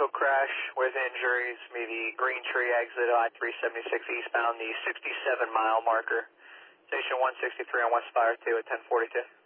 vehicle crash with injuries, me the Green Tree exit I-376 eastbound, the 67-mile marker. Station 163 on West Fire 2 at 1042.